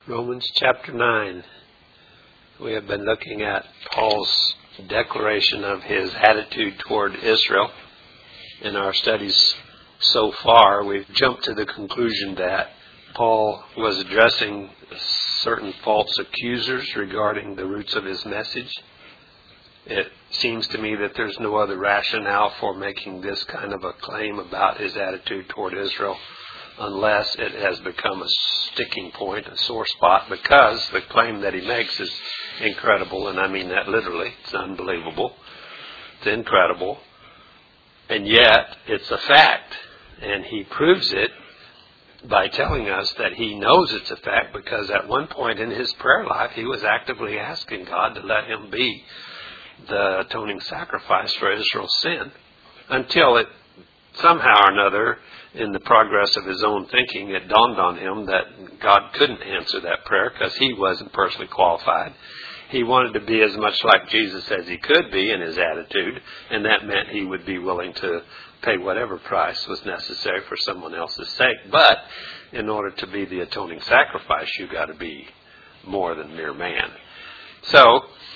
Romans chapter 9. We have been looking at Paul's declaration of his attitude toward Israel. In our studies so far, we've jumped to the conclusion that Paul was addressing certain false accusers regarding the roots of his message. It seems to me that there's no other rationale for making this kind of a claim about his attitude toward Israel unless it has become a sticking point, a sore spot, because the claim that he makes is incredible, and I mean that literally. It's unbelievable. It's incredible. And yet, it's a fact, and he proves it by telling us that he knows it's a fact, because at one point in his prayer life, he was actively asking God to let him be the atoning sacrifice for Israel's sin, until it somehow or another, in the progress of his own thinking, it dawned on him that God couldn't answer that prayer because he wasn't personally qualified. He wanted to be as much like Jesus as he could be in his attitude, and that meant he would be willing to pay whatever price was necessary for someone else's sake. But in order to be the atoning sacrifice, you've got to be more than mere man. So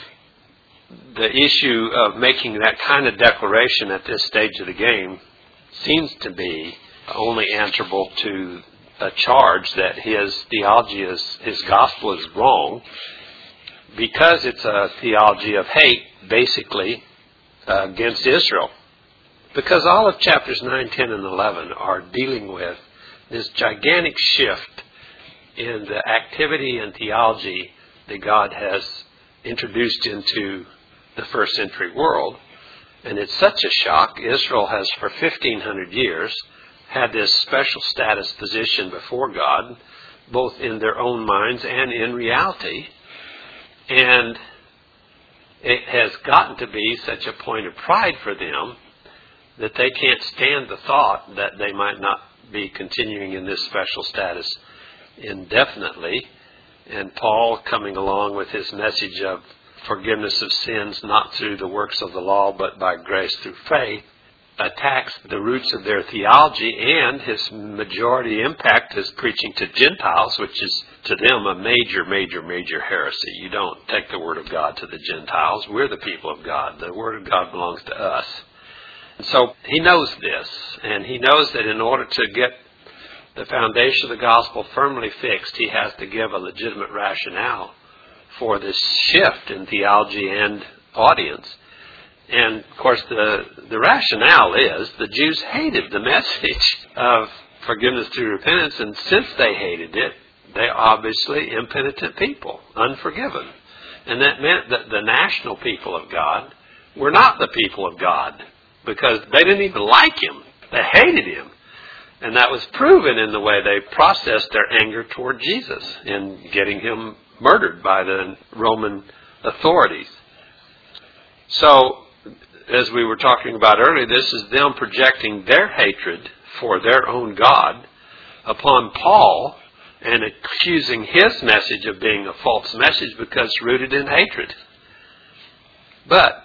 the issue of making that kind of declaration at this stage of the game seems to be only answerable to a charge that his theology his gospel is wrong, because it's a theology of hate, basically, against Israel. Because all of chapters 9, 10, and 11 are dealing with this gigantic shift in the activity and theology that God has introduced into the first century world. And it's such a shock. Israel has, for 1,500 years, had this special status position before God, both in their own minds and in reality. And it has gotten to be such a point of pride for them that they can't stand the thought that they might not be continuing in this special status indefinitely. And Paul, coming along with his message of forgiveness of sins, not through the works of the law, but by grace through faith, attacks the roots of their theology, and his majority impact is preaching to Gentiles, which is to them a major heresy. You don't take the Word of God to the Gentiles. We're the people of God. The Word of God belongs to us. And so he knows this, and he knows that in order to get the foundation of the gospel firmly fixed, he has to give a legitimate rationale for this shift in theology and audience. And, of course, the rationale is the Jews hated the message of forgiveness through repentance, and since they hated it, they're obviously impenitent people, unforgiven. And that meant that the national people of God were not the people of God, because they didn't even like him. They hated him. And that was proven in the way they processed their anger toward Jesus in getting him murdered by the Roman authorities. So, as we were talking about earlier, this is them projecting their hatred for their own God upon Paul and accusing his message of being a false message because it's rooted in hatred. But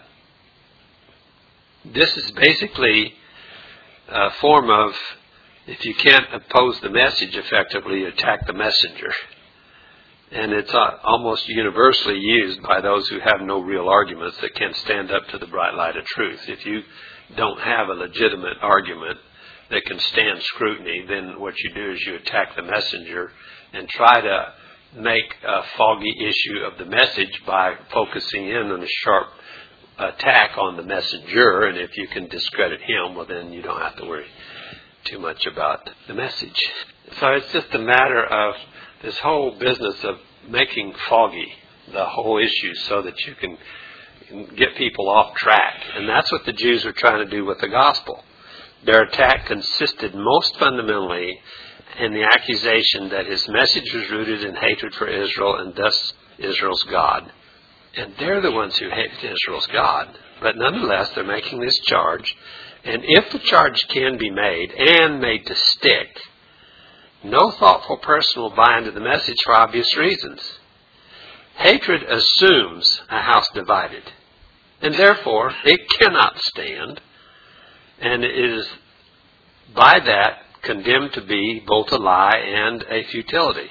this is basically a form of, if you can't oppose the message effectively, you attack the messenger. And it's almost universally used by those who have no real arguments that can stand up to the bright light of truth. If you don't have a legitimate argument that can stand scrutiny, then what you do is you attack the messenger and try to make a foggy issue of the message by focusing in on a sharp attack on the messenger. And if you can discredit him, well, then you don't have to worry too much about the message. So it's just a matter of this whole business of making foggy the whole issue so that you can get people off track. And that's what the Jews are trying to do with the gospel. Their attack consisted most fundamentally in the accusation that his message was rooted in hatred for Israel and thus Israel's God. And they're the ones who hated Israel's God. But nonetheless, they're making this charge. And if the charge can be made, and made to stick, no thoughtful person will buy into the message for obvious reasons. Hatred assumes a house divided, and therefore it cannot stand, and it is by that condemned to be both a lie and a futility.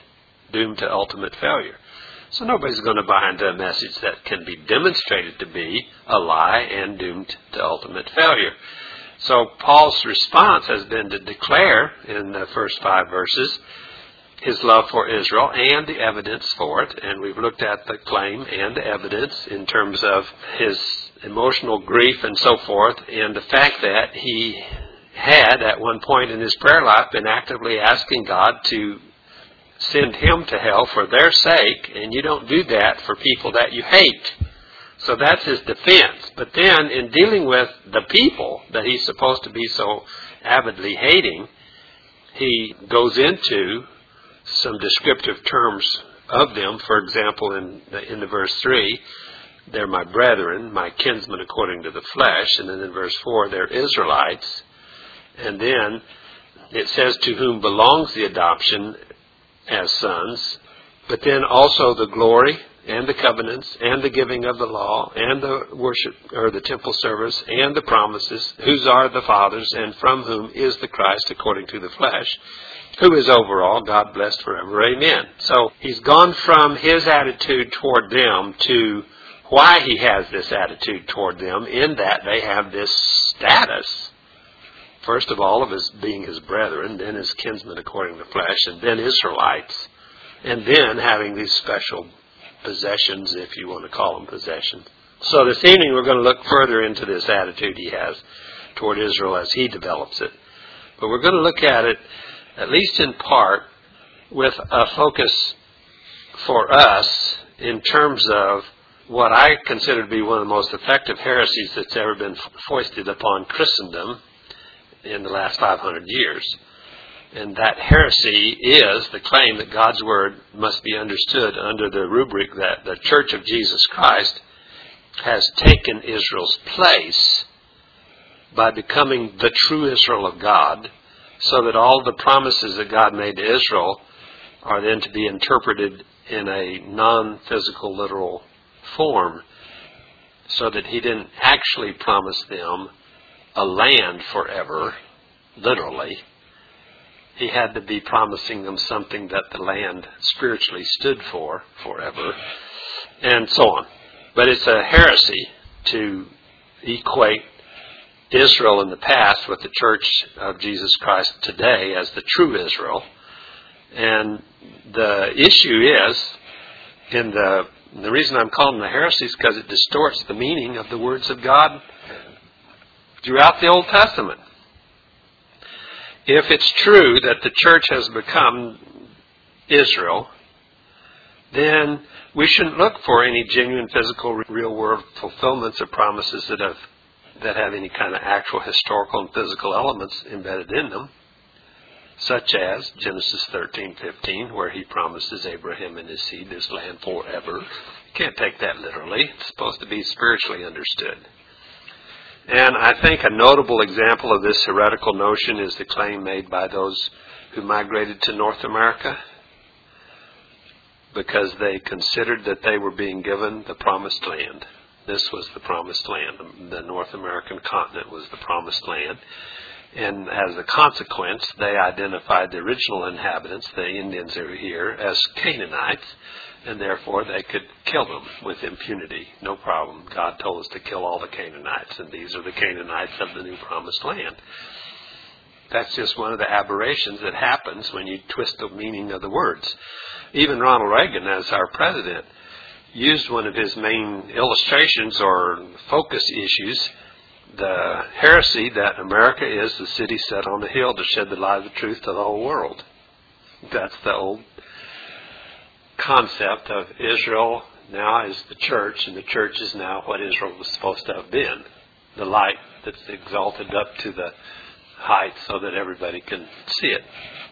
doomed to ultimate failure. So nobody's going to buy into a message that can be demonstrated to be a lie and doomed to ultimate failure. So Paul's response has been to declare in the first 5 verses his love for Israel and the evidence for it. And we've looked at the claim and the evidence in terms of his emotional grief and so forth, and the fact that he had at one point in his prayer life been actively asking God to send him to hell for their sake, and you don't do that for people that you hate. So that's his defense. But then in dealing with the people that he's supposed to be so avidly hating, he goes into some descriptive terms of them. For example, in the verse 3, they're my brethren, my kinsmen according to the flesh. And then in verse 4, they're Israelites. And then it says to whom belongs the adoption as sons, but then also the glory and the covenants and the giving of the law and the worship or the temple service and the promises, whose are the fathers and from whom is the Christ according to the flesh, who is over all, God blessed forever. Amen. So he's gone from his attitude toward them to why he has this attitude toward them, in that they have this status, first of all, of his being his brethren, then his kinsmen according to the flesh, and then Israelites, and then having these special possessions, if you want to call them possessions. So this evening we're going to look further into this attitude he has toward Israel as he develops it. But we're going to look at it, at least in part, with a focus for us in terms of what I consider to be one of the most effective heresies that's ever been foisted upon Christendom in the last 500 years. And that heresy is the claim that God's Word must be understood under the rubric that the Church of Jesus Christ has taken Israel's place by becoming the true Israel of God, so that all the promises that God made to Israel are then to be interpreted in a non-physical, literal form, so that he didn't actually promise them a land forever, literally. He had to be promising them something that the land spiritually stood for forever, and so on. But it's a heresy to equate Israel in the past with the Church of Jesus Christ today as the true Israel. And the issue is, the reason I'm calling them a heresy is because it distorts the meaning of the words of God throughout the Old Testament. If it's true that the church has become Israel, then we shouldn't look for any genuine physical, real-world fulfillments of promises that have any kind of actual historical and physical elements embedded in them, such as Genesis 13:15, where he promises Abraham and his seed this land forever. You can't take that literally. It's supposed to be spiritually understood. And I think a notable example of this heretical notion is the claim made by those who migrated to North America, because they considered that they were being given the promised land. This was the promised land. The North American continent was the promised land. And as a consequence, they identified the original inhabitants, the Indians who were here, as Canaanites, and therefore they could kill them with impunity. No problem. God told us to kill all the Canaanites, and these are the Canaanites of the new promised land. That's just one of the aberrations that happens when you twist the meaning of the words. Even Ronald Reagan, as our president, used one of his main illustrations or focus issues, the heresy that America is the city set on the hill to shed the light of the truth to the whole world. That's the old concept of Israel now is the church, and the church is now what Israel was supposed to have been, the light that's exalted up to the height so that everybody can see it.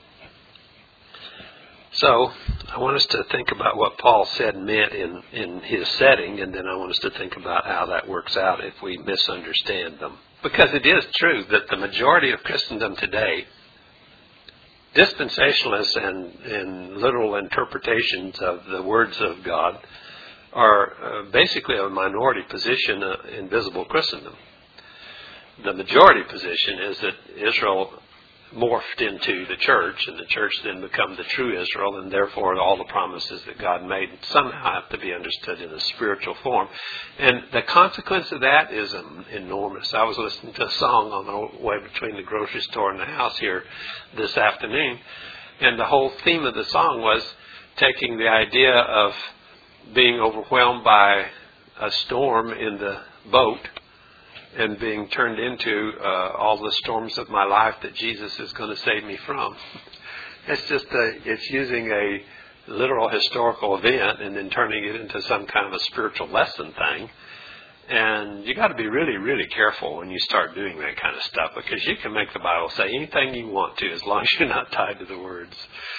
So I want us to think about what Paul said and meant in his setting, and then I want us to think about how that works out if we misunderstand them. Because it is true that the majority of Christendom today, dispensationalists and literal interpretations of the words of God, are basically a minority position in visible Christendom. The majority position is that Israel morphed into the church, and the church then become the true Israel, and therefore all the promises that God made somehow have to be understood in a spiritual form. And the consequence of that is enormous. I was listening to a song on the way between the grocery store and the house here this afternoon, and the whole theme of the song was taking the idea of being overwhelmed by a storm in the boat and being turned into all the storms of my life that Jesus is going to save me from. It's using a literal historical event and then turning it into some kind of a spiritual lesson thing. And you got to be really, really careful when you start doing that kind of stuff, because you can make the Bible say anything you want to as long as you're not tied to the words.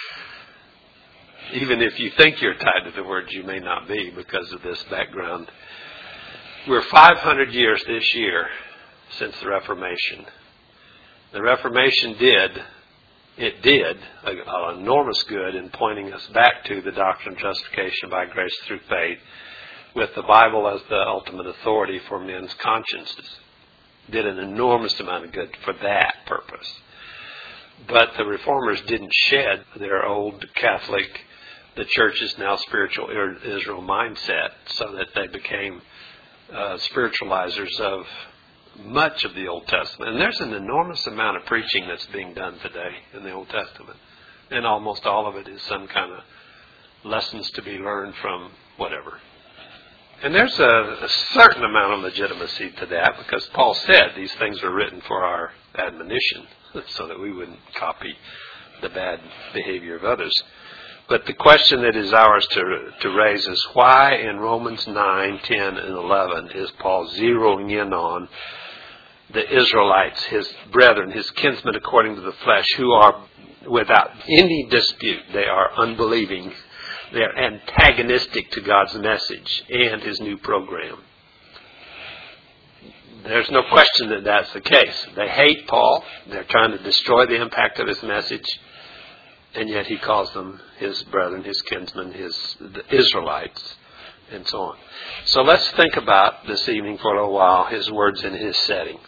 Even if you think you're tied to the words, you may not be because of this background. We're 500 years this year since the Reformation. The Reformation did an enormous good in pointing us back to the doctrine of justification by grace through faith, with the Bible as the ultimate authority for men's consciences. Did an enormous amount of good for that purpose. But the Reformers didn't shed their old Catholic, the church is now spiritual Israel mindset, so that they became spiritualizers of much of the Old Testament. And there's an enormous amount of preaching that's being done today in the Old Testament. And almost all of it is some kind of lessons to be learned from whatever. And there's a certain amount of legitimacy to that, because Paul said these things were written for our admonition, so that we wouldn't copy the bad behavior of others. But the question that is ours to raise is, why in Romans 9, 10, and 11 is Paul zeroing in on the Israelites, his brethren, his kinsmen according to the flesh, who are without any dispute, they are unbelieving, they are antagonistic to God's message and his new program. There's no question that that's the case. They hate Paul. They're trying to destroy the impact of his message. And yet he calls them his brethren, his kinsmen, the Israelites, and so on. So let's think about this evening for a little while his words in his setting.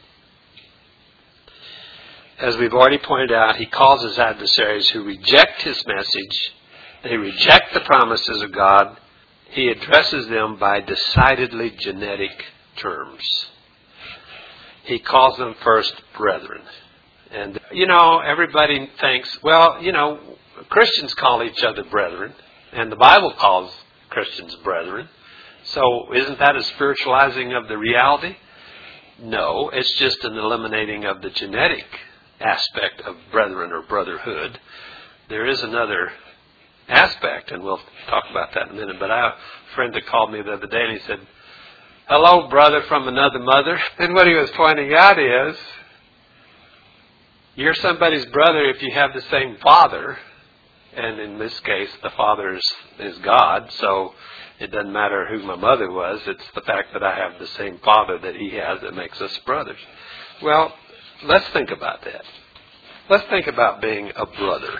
As we've already pointed out, he calls his adversaries who reject his message. They reject the promises of God. He addresses them by decidedly genetic terms. He calls them first brethren. And, everybody thinks, Christians call each other brethren, and the Bible calls Christians brethren. So isn't that a spiritualizing of the reality? No, it's just an eliminating of the genetic aspect of brethren or brotherhood. There is another aspect, and we'll talk about that in a minute. But I have a friend that called me the other day, and he said, "Hello, brother from another mother." And what he was pointing out is, you're somebody's brother if you have the same father. And in this case, the father is God, so it doesn't matter who my mother was. It's the fact that I have the same father that he has that makes us brothers. Well, let's think about that. Let's think about being a brother.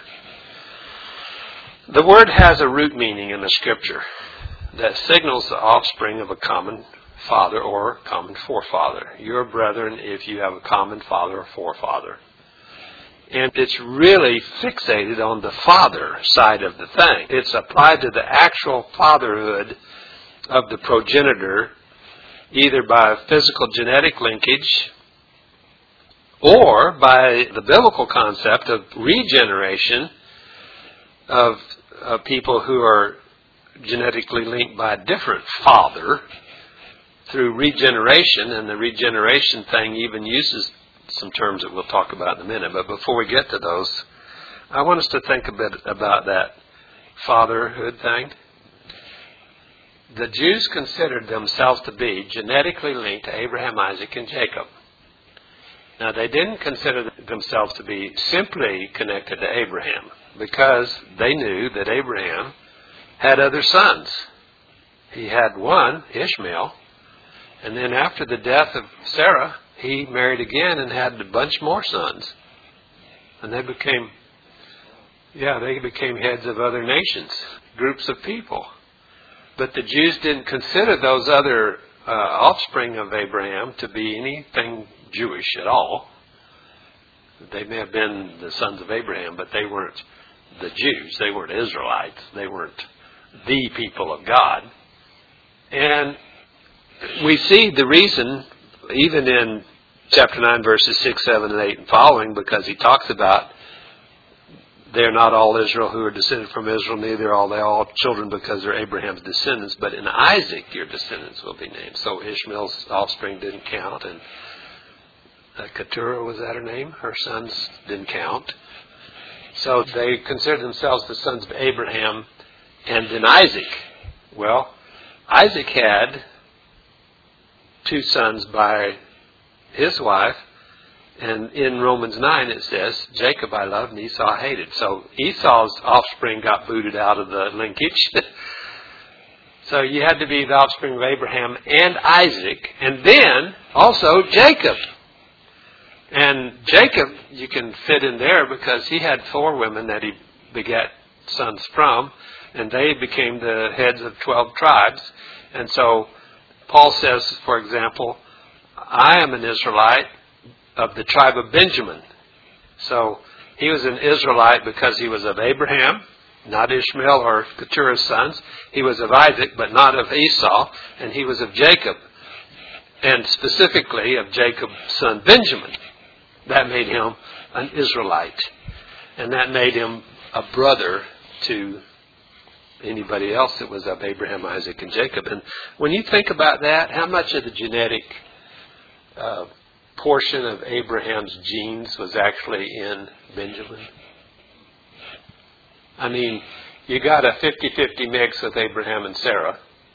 The word has a root meaning in the Scripture that signals the offspring of a common father or common forefather. You're brethren if you have a common father or forefather. And it's really fixated on the father side of the thing. It's applied to the actual fatherhood of the progenitor, either by physical genetic linkage or by the biblical concept of regeneration of people who are genetically linked by a different father through regeneration. And the regeneration thing even uses some terms that we'll talk about in a minute. But before we get to those, I want us to think a bit about that fatherhood thing. The Jews considered themselves to be genetically linked to Abraham, Isaac, and Jacob. Now, they didn't consider themselves to be simply connected to Abraham, because they knew that Abraham had other sons. He had one, Ishmael, and then after the death of Sarah, he married again and had a bunch more sons. And they became heads of other nations, groups of people. But the Jews didn't consider those other offspring of Abraham to be anything Jewish at all. They may have been the sons of Abraham, but they weren't the Jews. They weren't Israelites. They weren't the people of God. And we see the reason, even in chapter 9, verses 6, 7, and 8 and following, because he talks about they're not all Israel who are descended from Israel, neither are they all children because they're Abraham's descendants, but in Isaac your descendants will be named. So Ishmael's offspring didn't count, and Keturah, was that her name? Her sons didn't count. So they considered themselves the sons of Abraham. And then Isaac. Well, Isaac had 2 sons by his wife. And in Romans 9 it says, Jacob I loved and Esau I hated. So Esau's offspring got booted out of the linkage. So you had to be the offspring of Abraham and Isaac. And then also Jacob. And Jacob you can fit in there because he had 4 women that he begat sons from. And they became the heads of 12 tribes. And so Paul says, for example, I am an Israelite of the tribe of Benjamin. So he was an Israelite because he was of Abraham, not Ishmael or Keturah's sons. He was of Isaac, but not of Esau. And he was of Jacob, and specifically of Jacob's son Benjamin. That made him an Israelite. And that made him a brother to anybody else that was of Abraham, Isaac, and Jacob. And when you think about that, how much of the genetic portion of Abraham's genes was actually in Benjamin? I mean, you got a 50-50 mix with Abraham and Sarah.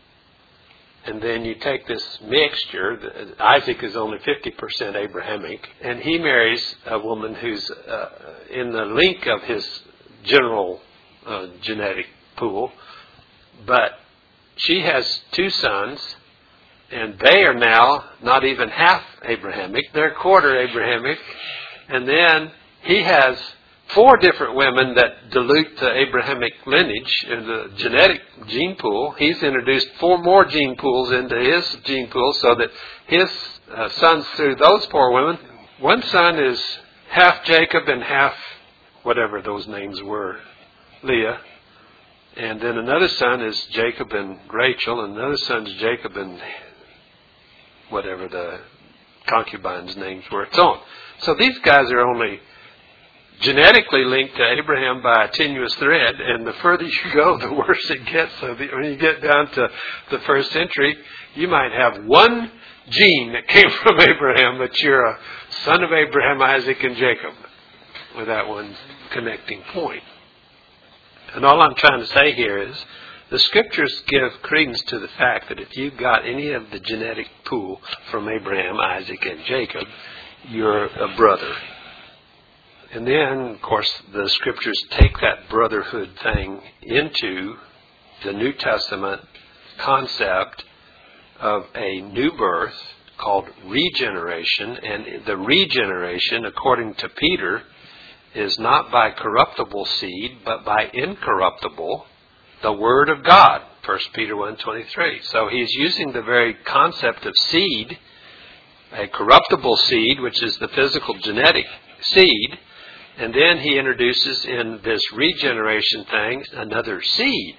And then you take this mixture, Isaac is only 50% Abrahamic, and he marries a woman who's in the link of his general genetic pool, but she has 2 sons, and they are now not even half Abrahamic, they're quarter Abrahamic, and then he has 4 different women that dilute the Abrahamic lineage in the genetic gene pool. He's introduced 4 more gene pools into his gene pool so that his sons through those 4 women, one son is half Jacob and half whatever those names were, Leah. And then another son is Jacob and Rachel, and another son is Jacob and whatever the concubines' names were. So these guys are only genetically linked to Abraham by a tenuous thread, and the further you go, the worse it gets. So when you get down to the 1st century, you might have 1 gene that came from Abraham, but you're a son of Abraham, Isaac, and Jacob with that one connecting point. And all I'm trying to say here is the Scriptures give credence to the fact that if you've got any of the genetic pool from Abraham, Isaac, and Jacob, you're a brother. And then, of course, the Scriptures take that brotherhood thing into the New Testament concept of a new birth called regeneration. And the regeneration, according to Peter, is not by corruptible seed, but by incorruptible, the Word of God, 1 Peter 1:23. So he's using the very concept of seed, a corruptible seed, which is the physical genetic seed, and then he introduces in this regeneration thing another seed.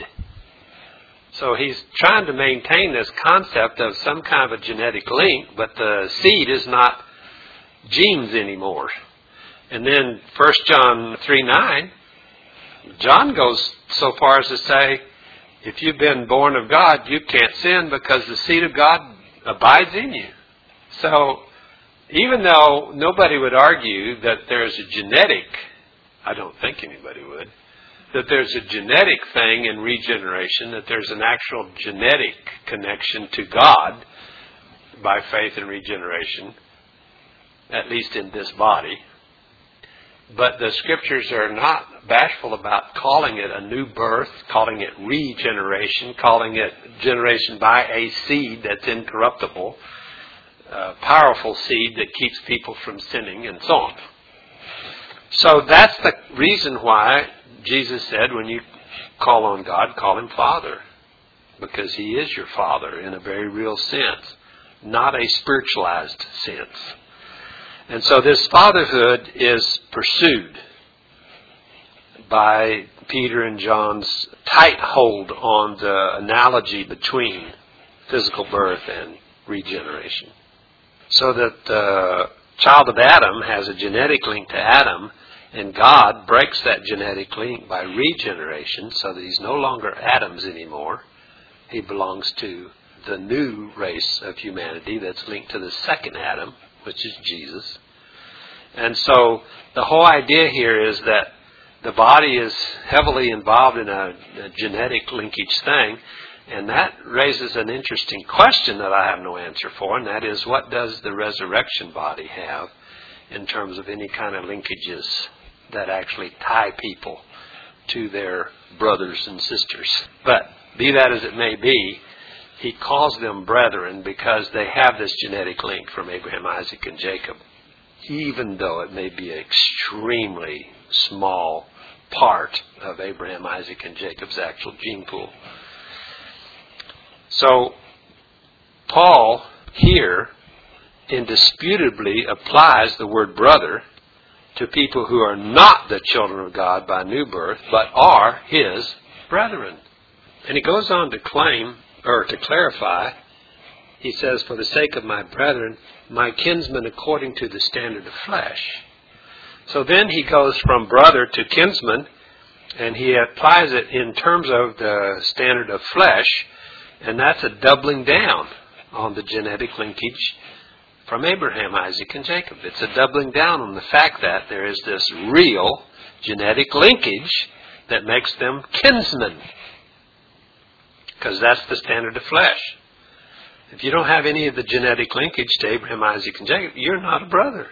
So he's trying to maintain this concept of some kind of a genetic link, but the seed is not genes anymore. And then 1 John 3:9, John goes so far as to say, if you've been born of God, you can't sin because the seed of God abides in you. So even though nobody would argue that there's a genetic, I don't think anybody would, that there's a genetic thing in regeneration, that there's an actual genetic connection to God by faith and regeneration, at least in this body. But the Scriptures are not bashful about calling it a new birth, calling it regeneration, calling it generation by a seed that's incorruptible, powerful seed that keeps people from sinning, and so on. So that's the reason why Jesus said when you call on God, call Him Father, because He is your Father in a very real sense, not a spiritualized sense. And so this fatherhood is pursued by Peter and John's tight hold on the analogy between physical birth and regeneration. So that the child of Adam has a genetic link to Adam, and God breaks that genetic link by regeneration so that he's no longer Adam's anymore. He belongs to the new race of humanity that's linked to the second Adam, which is Jesus. And so the whole idea here is that the body is heavily involved in a genetic linkage thing, and that raises an interesting question that I have no answer for, and that is, what does the resurrection body have in terms of any kind of linkages that actually tie people to their brothers and sisters? But be that as it may be, he calls them brethren because they have this genetic link from Abraham, Isaac, and Jacob, even though it may be an extremely small part of Abraham, Isaac, and Jacob's actual gene pool. So, Paul here indisputably applies the word brother to people who are not the children of God by new birth, but are his brethren. And he goes on to claim, or to clarify, he says, for the sake of my brethren, my kinsmen according to the standard of flesh. So then he goes from brother to kinsman, and he applies it in terms of the standard of flesh, and that's a doubling down on the genetic linkage from Abraham, Isaac, and Jacob. It's a doubling down on the fact that there is this real genetic linkage that makes them kinsmen, because that's the standard of flesh. If you don't have any of the genetic linkage to Abraham, Isaac, and Jacob, you're not a brother.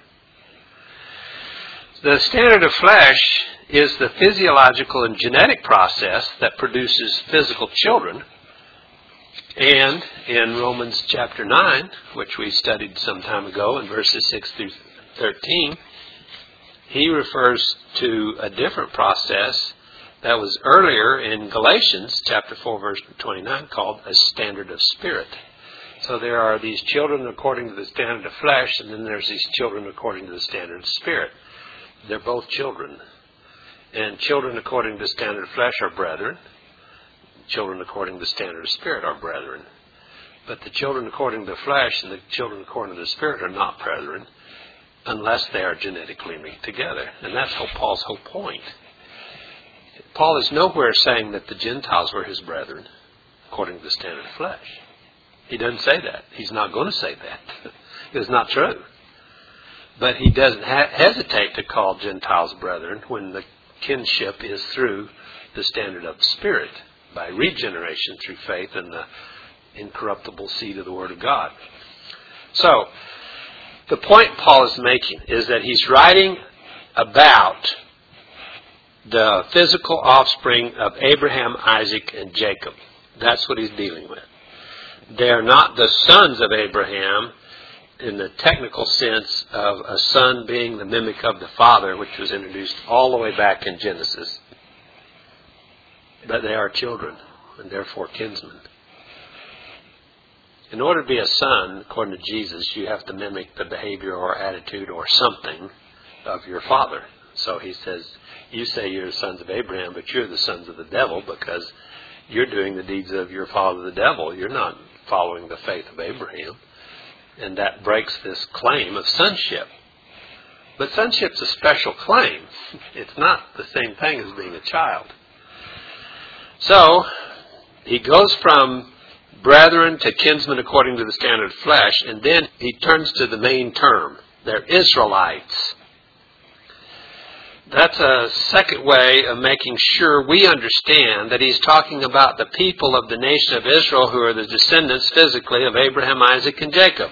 The standard of flesh is the physiological and genetic process that produces physical children. And in Romans chapter 9, which we studied some time ago in verses 6 through 13, he refers to a different process that was earlier in Galatians chapter 4, verse 29, called a standard of spirit. So there are these children according to the standard of flesh, and then there's these children according to the standard of spirit. They're both children. And children according to the standard of flesh are brethren. Children according to the standard of spirit are brethren. But the children according to the flesh and the children according to the spirit are not brethren unless they are genetically linked together. And that's Paul's whole point. Paul is nowhere saying that the Gentiles were his brethren according to the standard of flesh. He doesn't say that. He's not going to say that. It's not true. But he doesn't hesitate to call Gentiles brethren when the kinship is through the standard of the Spirit, by regeneration through faith in the incorruptible seed of the Word of God. So, the point Paul is making is that he's writing about the physical offspring of Abraham, Isaac, and Jacob. That's what he's dealing with. They're not the sons of Abraham in the technical sense of a son being the mimic of the father, which was introduced all the way back in Genesis. But they are children, and therefore kinsmen. In order to be a son, according to Jesus, you have to mimic the behavior or attitude or something of your father. So he says, you say you're the sons of Abraham, but you're the sons of the devil because you're doing the deeds of your father the devil. You're not following the faith of Abraham. And that breaks this claim of sonship. But sonship's a special claim. It's not the same thing as being a child. So, he goes from brethren to kinsmen according to the standard of flesh, and then he turns to the main term. They're Israelites. That's a second way of making sure we understand that he's talking about the people of the nation of Israel who are the descendants physically of Abraham, Isaac, and Jacob.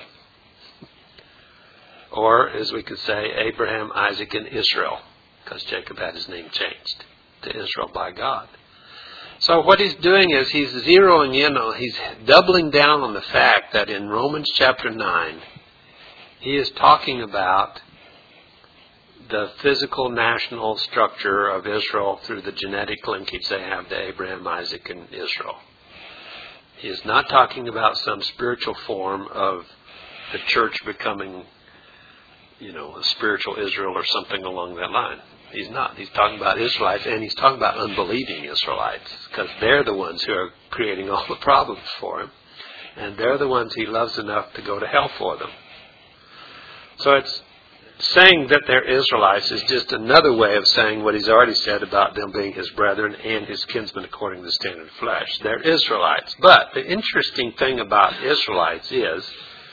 Or, as we could say, Abraham, Isaac, and Israel, because Jacob had his name changed to Israel by God. So what he's doing is he's zeroing in on, he's doubling down on the fact that in Romans chapter 9, he is talking about the physical national structure of Israel through the genetic linkage they have to Abraham, Isaac, and Israel. He is not talking about some spiritual form of the church becoming a spiritual Israel or something along that line. He's not. He's talking about Israelites, and he's talking about unbelieving Israelites, because they're the ones who are creating all the problems for him, and they're the ones he loves enough to go to hell for them. So it's saying that they're Israelites is just another way of saying what he's already said about them being his brethren and his kinsmen according to the standard of flesh. They're Israelites. But the interesting thing about Israelites is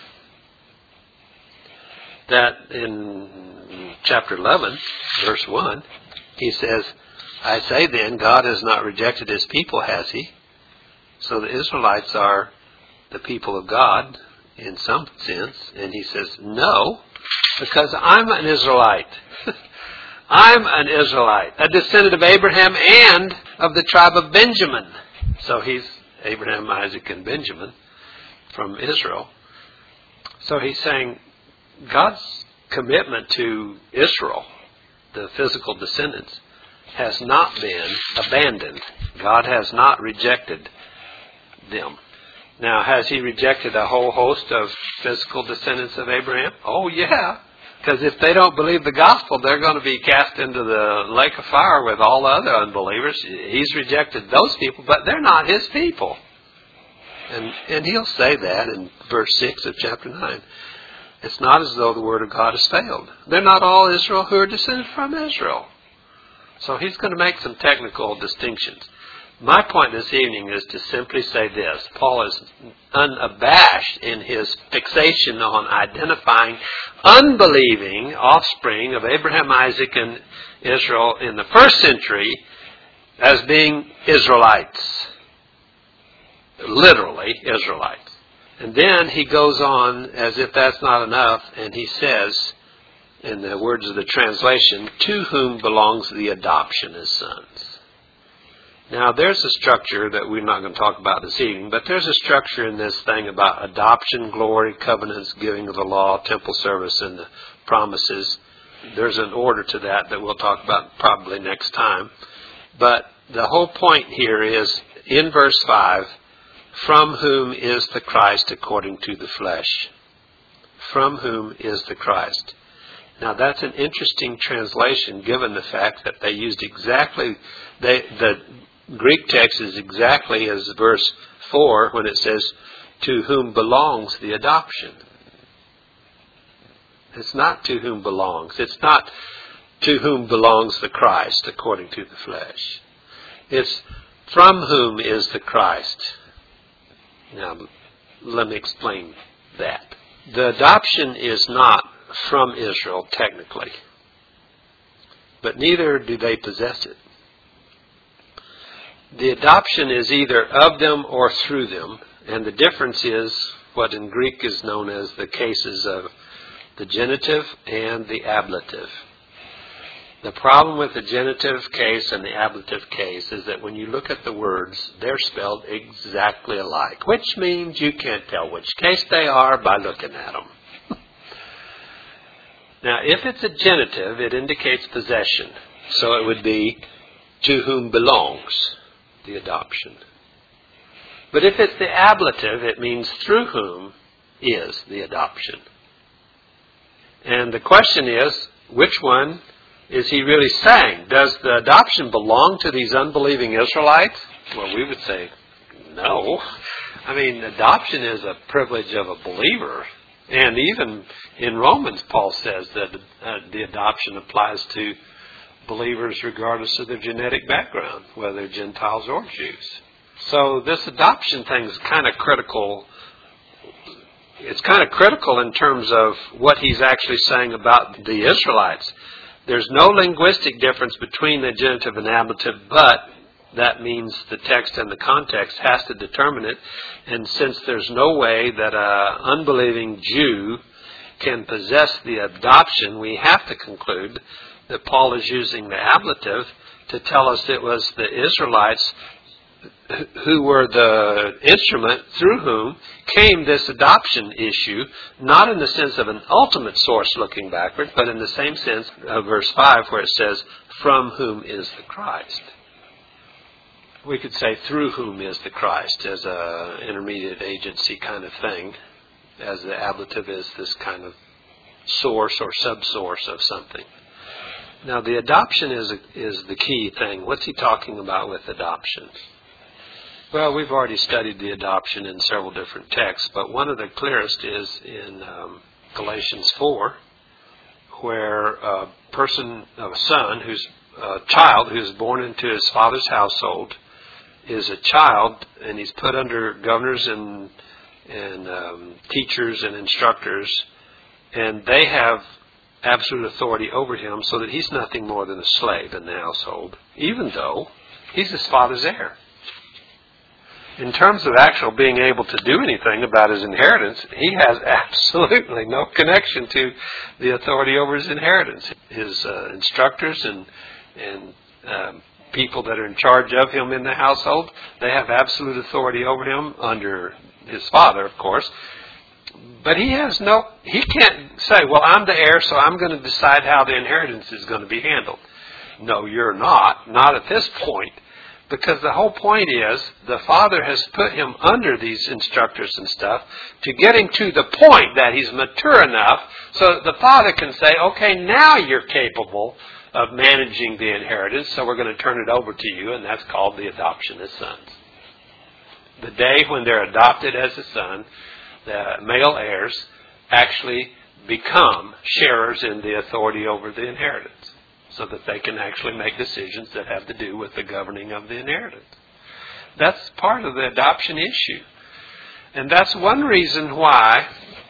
that in chapter 11, verse 1, he says, I say then, God has not rejected his people, has he? So the Israelites are the people of God in some sense. And he says, no, because I'm an Israelite. I'm an Israelite, a descendant of Abraham and of the tribe of Benjamin. So he's Abraham, Isaac, and Benjamin from Israel. So he's saying God's commitment to Israel, the physical descendants, has not been abandoned. God has not rejected them. Now, has he rejected a whole host of physical descendants of Abraham? Oh, yeah. Because if they don't believe the gospel, they're going to be cast into the lake of fire with all the other unbelievers. He's rejected those people, but they're not his people. And he'll say that in verse 6 of chapter 9. It's not as though the word of God has failed. They're not all Israel who are descended from Israel. So he's going to make some technical distinctions. My point this evening is to simply say this. Paul is unabashed in his fixation on identifying unbelieving offspring of Abraham, Isaac, and Israel in the first century as being Israelites. Literally Israelites. And then he goes on as if that's not enough, and he says, in the words of the translation, to whom belongs the adoption as sons. Now, there's a structure that we're not going to talk about this evening, but there's a structure in this thing about adoption, glory, covenants, giving of the law, temple service, and the promises. There's an order to that we'll talk about probably next time. But the whole point here is, in verse 5, from whom is the Christ according to the flesh? From whom is the Christ? Now, that's an interesting translation given the fact that they used exactly the Greek text is exactly as verse 4 when it says, to whom belongs the adoption. It's not to whom belongs. It's not to whom belongs the Christ according to the flesh. It's from whom is the Christ. Now, let me explain that. The adoption is not from Israel technically, but neither do they possess it. The adoption is either of them or through them, and the difference is what in Greek is known as the cases of the genitive and the ablative. The problem with the genitive case and the ablative case is that when you look at the words, they're spelled exactly alike, which means you can't tell which case they are by looking at them. Now, if it's a genitive, it indicates possession. So it would be to whom belongs the adoption. But if it's the ablative, it means through whom is the adoption. And the question is, which one is he really saying? Does the adoption belong to these unbelieving Israelites? Well, we would say no. I mean, adoption is a privilege of a believer. And even in Romans, Paul says that the adoption applies to believers regardless of their genetic background, whether Gentiles or Jews. So this adoption thing is kind of critical. It's kind of critical in terms of what he's actually saying about the Israelites. There's no linguistic difference between the genitive and ablative, but that means the text and the context has to determine it. And since there's no way that an unbelieving Jew can possess the adoption, we have to conclude that Paul is using the ablative to tell us it was the Israelites who were the instrument through whom came this adoption issue, not in the sense of an ultimate source looking backward, but in the same sense of verse 5 where it says, from whom is the Christ. We could say through whom is the Christ as an intermediate agency kind of thing, as the ablative is this kind of source or subsource of something. Now, the adoption is the key thing. What's he talking about with adoption? Well, we've already studied the adoption in several different texts, but one of the clearest is in Galatians 4, where a child who's born into his father's household is a child, and he's put under governors and teachers and instructors, and they have absolute authority over him, so that he's nothing more than a slave in the household, even though he's his father's heir. In terms of actual being able to do anything about his inheritance, he has absolutely no connection to the authority over his inheritance. His instructors and people that are in charge of him in the household, they have absolute authority over him under his father, of course. But he can't say, well, I'm the heir, so I'm going to decide how the inheritance is going to be handled. No, you're not at this point. Because the whole point is, the father has put him under these instructors and stuff to get him to the point that he's mature enough so that the father can say, okay, now you're capable of managing the inheritance, so we're going to turn it over to you, and that's called the adoption as sons. The day when they're adopted as a son, the male heirs actually become sharers in the authority over the inheritance, so that they can actually make decisions that have to do with the governing of the inheritance. That's part of the adoption issue. And that's one reason why,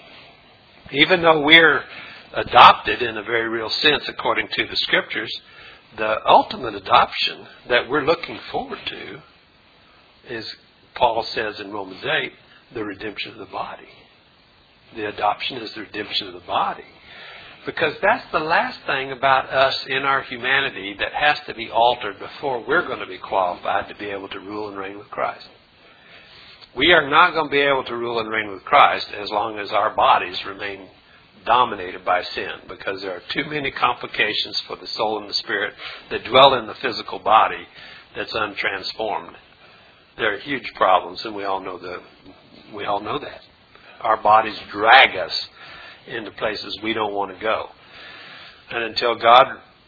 even though we're adopted in a very real sense according to the Scriptures, the ultimate adoption that we're looking forward to is, Paul says in Romans 8, the redemption of the body. The adoption is the redemption of the body. Because that's the last thing about us in our humanity that has to be altered before we're going to be qualified to be able to rule and reign with Christ. We are not going to be able to rule and reign with Christ as long as our bodies remain dominated by sin, because there are too many complications for the soul and the spirit that dwell in the physical body that's untransformed. There are huge problems, and we all know that. Our bodies drag us into places we don't want to go. And until God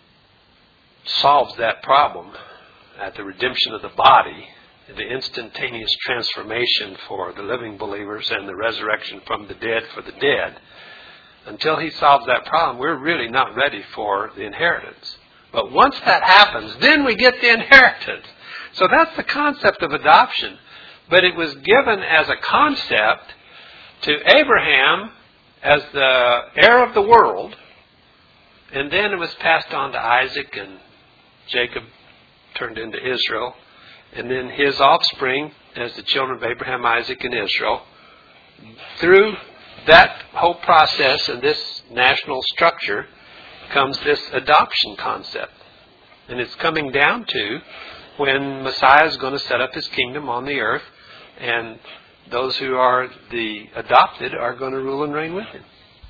solves that problem at the redemption of the body, the instantaneous transformation for the living believers and the resurrection from the dead for the dead, until he solves that problem, we're really not ready for the inheritance. But once that happens, then we get the inheritance. So that's the concept of adoption. But it was given as a concept to Abraham as the heir of the world, and then it was passed on to Isaac, and Jacob turned into Israel, and then his offspring as the children of Abraham, Isaac, and Israel. Through that whole process and this national structure comes this adoption concept. And it's coming down to when Messiah is going to set up his kingdom on the earth, and those who are the adopted are going to rule and reign with him.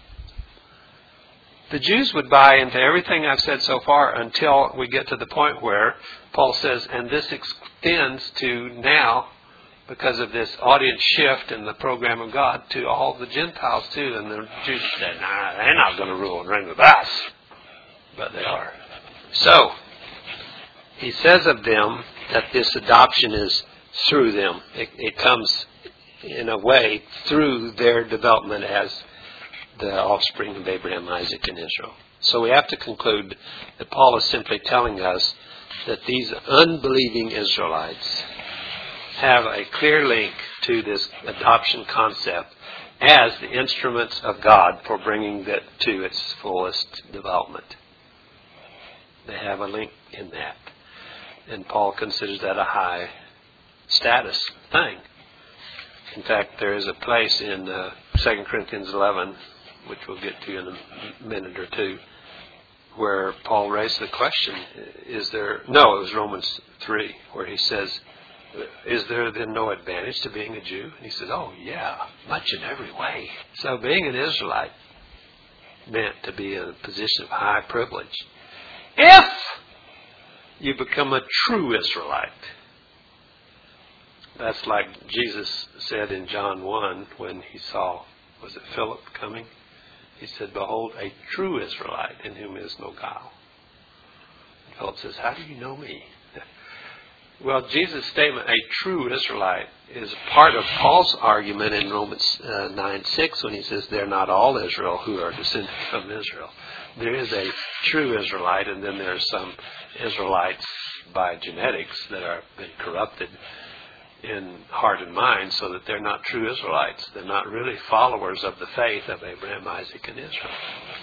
The Jews would buy into everything I've said so far until we get to the point where Paul says, and this extends to now, because of this audience shift in the program of God, to all the Gentiles too. And the Jews said, nah, they're not going to rule and reign with us. But they are. So, he says of them that this adoption is through them. It comes in a way through their development as the offspring of Abraham, Isaac, and Israel. So we have to conclude that Paul is simply telling us that these unbelieving Israelites have a clear link to this adoption concept as the instruments of God for bringing that to its fullest development. They have a link in that. And Paul considers that a high status thing. In fact, there is a place in 2 Corinthians 11, which we'll get to in a minute or two, where Paul raised the question, it was Romans 3, where he says, is there then no advantage to being a Jew? And he says, oh yeah, much in every way. So being an Israelite meant to be in a position of high privilege. If you become a true Israelite. That's like Jesus said in John 1 when he saw, was it Philip coming? He said, behold, a true Israelite in whom is no guile. And Philip says, how do you know me? Well, Jesus' statement, a true Israelite, is part of Paul's argument in Romans 9:6 when he says, they're not all Israel who are descended from Israel. There is a true Israelite, and then there's some Israelites by genetics that are been corrupted in heart and mind so that they're not true Israelites. They're not really followers of the faith of Abraham, Isaac, and Israel.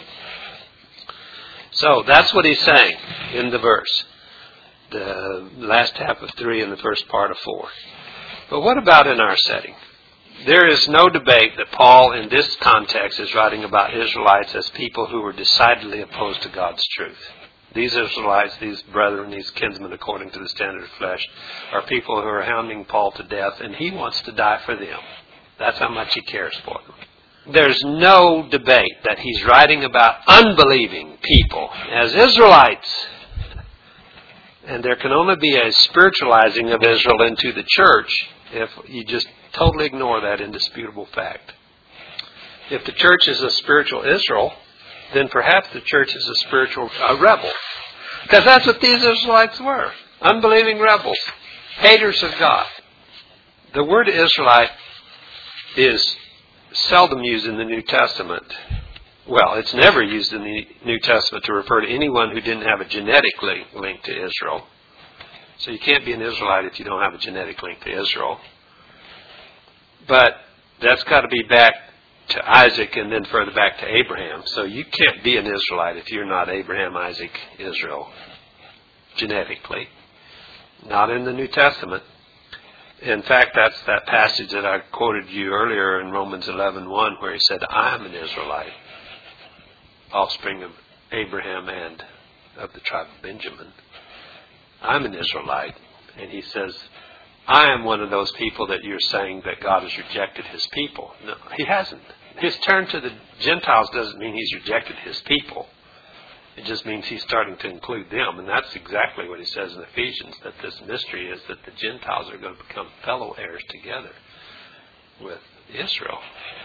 So that's what he's saying in the verse. The last half of 3 and the first part of 4. But what about in our setting? There is no debate that Paul in this context is writing about Israelites as people who were decidedly opposed to God's truth. These Israelites, these brethren, these kinsmen according to the standard of flesh, are people who are hounding Paul to death, and he wants to die for them. That's how much he cares for them. There's no debate that he's writing about unbelieving people as Israelites. And there can only be a spiritualizing of Israel into the church if you just totally ignore that indisputable fact. If the church is a spiritual Israel, then perhaps the church is a spiritual rebel. Because that's what these Israelites were. Unbelieving rebels. Haters of God. The word Israelite is seldom used in the New Testament. Well, it's never used in the New Testament to refer to anyone who didn't have a genetic link to Israel. So you can't be an Israelite if you don't have a genetic link to Israel. But that's got to be back to Isaac and then further back to Abraham. So you can't be an Israelite if you're not Abraham, Isaac, Israel, genetically. Not in the New Testament. In fact, that's that passage that I quoted you earlier in Romans 11:1 where he said, I am an Israelite, offspring of Abraham and of the tribe of Benjamin. I'm an Israelite. And he says, I am one of those people that you're saying that God has rejected his people. No, he hasn't. His turn to the Gentiles doesn't mean he's rejected his people. It just means he's starting to include them. And that's exactly what he says in Ephesians, that this mystery is that the Gentiles are going to become fellow heirs together with Israel.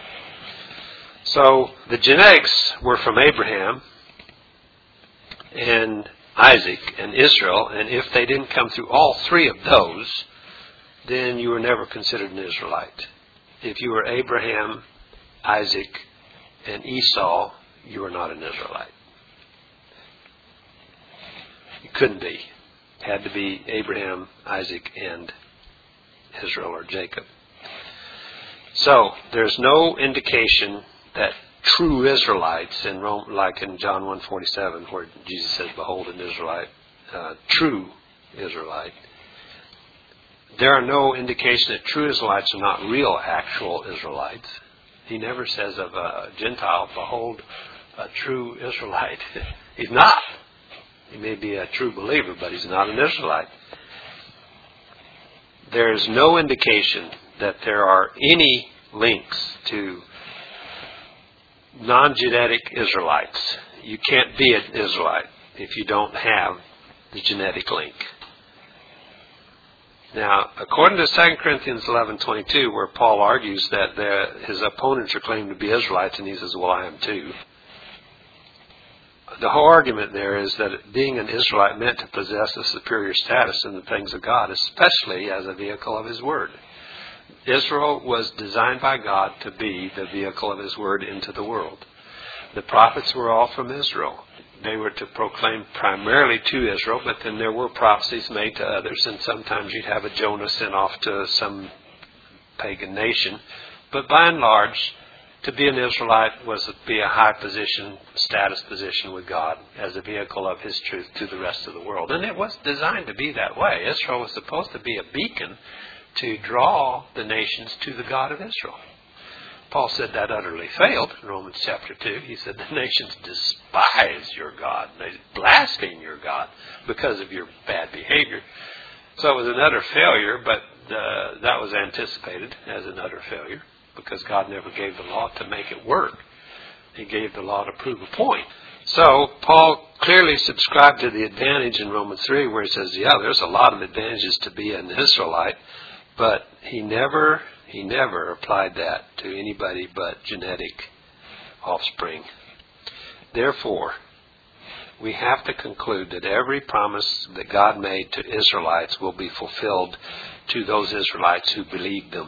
So the genetics were from Abraham and Isaac and Israel. And if they didn't come through all three of those, then you were never considered an Israelite. If you were Abraham, Isaac, and Esau, you were not an Israelite. You couldn't be. It had to be Abraham, Isaac, and Israel or Jacob. So there's no indication that true Israelites, in Rome, like in John 1:47, where Jesus says, behold an Israelite, true Israelite, there are no indication that true Israelites are not real, actual Israelites. He never says of a Gentile, behold, a true Israelite. He's not. He may be a true believer, but he's not an Israelite. There is no indication that there are any links to non-genetic Israelites. You can't be an Israelite if you don't have the genetic link. Now, according to 2 Corinthians 11:22, where Paul argues that his opponents are claiming to be Israelites, and he says, well, I am too. The whole argument there is that being an Israelite meant to possess a superior status in the things of God, especially as a vehicle of his word. Israel was designed by God to be the vehicle of his word into the world. The prophets were all from Israel. They were to proclaim primarily to Israel, but then there were prophecies made to others, and sometimes you'd have a Jonah sent off to some pagan nation. But by and large, to be an Israelite was to be a high position, status position with God as a vehicle of his truth to the rest of the world. And it was designed to be that way. Israel was supposed to be a beacon to draw the nations to the God of Israel. Paul said that utterly failed in Romans chapter 2. He said the nations despise your God. They blaspheme your God because of your bad behavior. So it was an utter failure, but that was anticipated as an utter failure because God never gave the law to make it work. He gave the law to prove a point. So Paul clearly subscribed to the advantage in Romans 3 where he says, yeah, there's a lot of advantages to be an Israelite, but he never applied that to anybody but genetic offspring Therefore, we have to conclude that every promise that God made to Israelites will be fulfilled to those Israelites who believed them.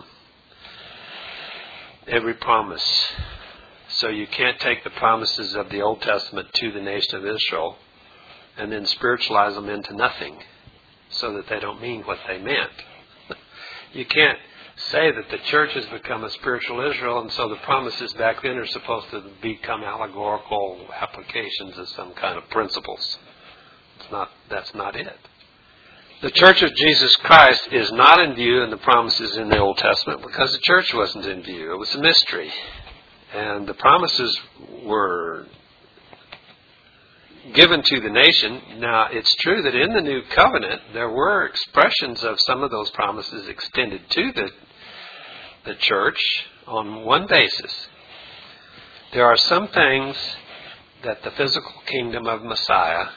Every promise. So you can't take the promises of the Old Testament to the nation of Israel and then spiritualize them into nothing so that they don't mean what they meant. You can't say that the church has become a spiritual Israel and so the promises back then are supposed to become allegorical applications of some kind of principles. That's not it. The Church of Jesus Christ is not in view in the promises in the Old Testament because the church wasn't in view. It was a mystery. And the promises were given to the nation. Now, it's true that in the New Covenant, there were expressions of some of those promises extended to the church on one basis. There are some things that the physical kingdom of Messiah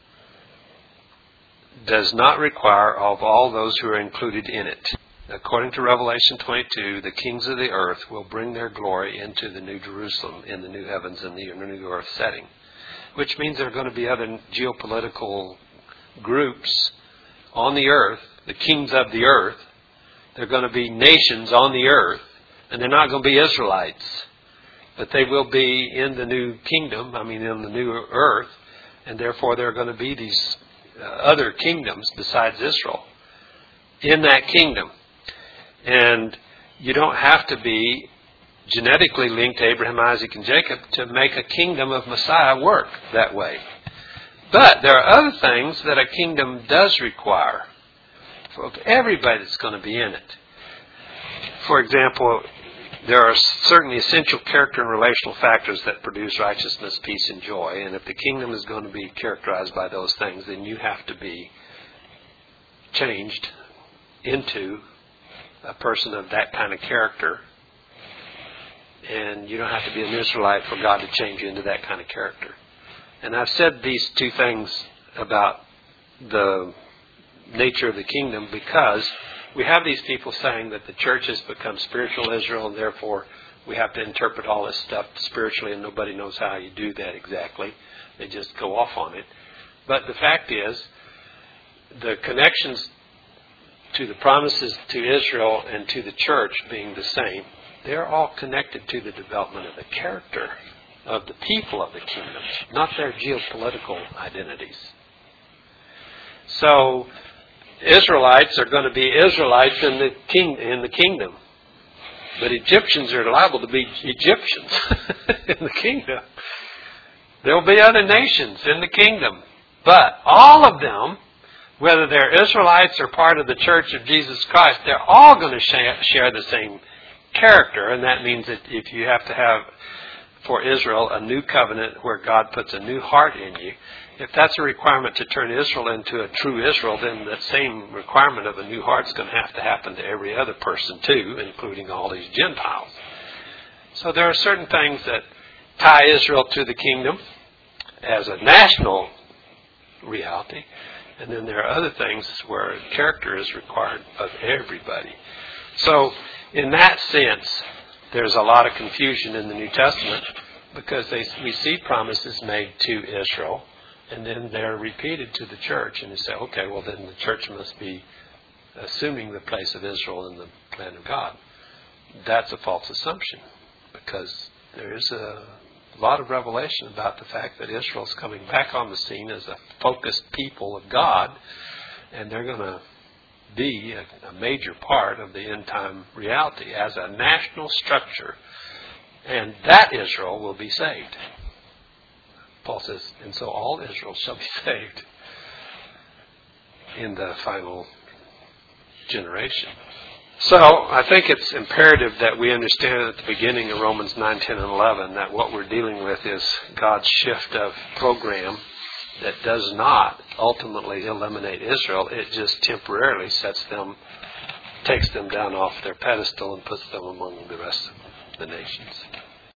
does not require of all those who are included in it. According to Revelation 22, the kings of the earth will bring their glory into the New Jerusalem in the new heavens and the new earth setting, which means there are going to be other geopolitical groups on the earth, the kings of the earth. There are going to be nations on the earth, and they're not going to be Israelites, but they will be in the new kingdom, in the new earth, and therefore there are going to be these other kingdoms besides Israel in that kingdom. And you don't have to be genetically linked to Abraham, Isaac, and Jacob to make a kingdom of Messiah work that way. But there are other things that a kingdom does require for everybody that's going to be in it. For example, there are certain essential character and relational factors that produce righteousness, peace, and joy. And if the kingdom is going to be characterized by those things, then you have to be changed into a person of that kind of character. And you don't have to be an Israelite for God to change you into that kind of character. And I've said these two things about the nature of the kingdom because we have these people saying that the church has become spiritual Israel and therefore we have to interpret all this stuff spiritually and nobody knows how you do that exactly. They just go off on it. But the fact is, the connections to the promises to Israel and to the church being the same, they're all connected to the development of the character of the people of the kingdom, not their geopolitical identities. So, Israelites are going to be Israelites in the kingdom. But Egyptians are liable to be Egyptians in the kingdom. There will be other nations in the kingdom. But all of them, whether they're Israelites or part of the Church of Jesus Christ, they're all going to share the same character. And that means that if you have to have, for Israel, a new covenant where God puts a new heart in you, if that's a requirement to turn Israel into a true Israel, then that same requirement of a new heart is going to have to happen to every other person too, including all these Gentiles. So there are certain things that tie Israel to the kingdom as a national reality, and then there are other things where character is required of everybody. So in that sense, there's a lot of confusion in the New Testament because we see promises made to Israel, and then they're repeated to the church. And you say, okay, well then the church must be assuming the place of Israel in the plan of God. That's a false assumption because there is a lot of revelation about the fact that Israel's coming back on the scene as a focused people of God, and they're going to be a major part of the end time reality as a national structure, and that Israel will be saved. Paul says, and so all Israel shall be saved in the final generation. So I think it's imperative that we understand at the beginning of Romans 9, 10, and 11 that what we're dealing with is God's shift of program that does not ultimately eliminate Israel. It just temporarily takes them down off their pedestal and puts them among the rest of the nations.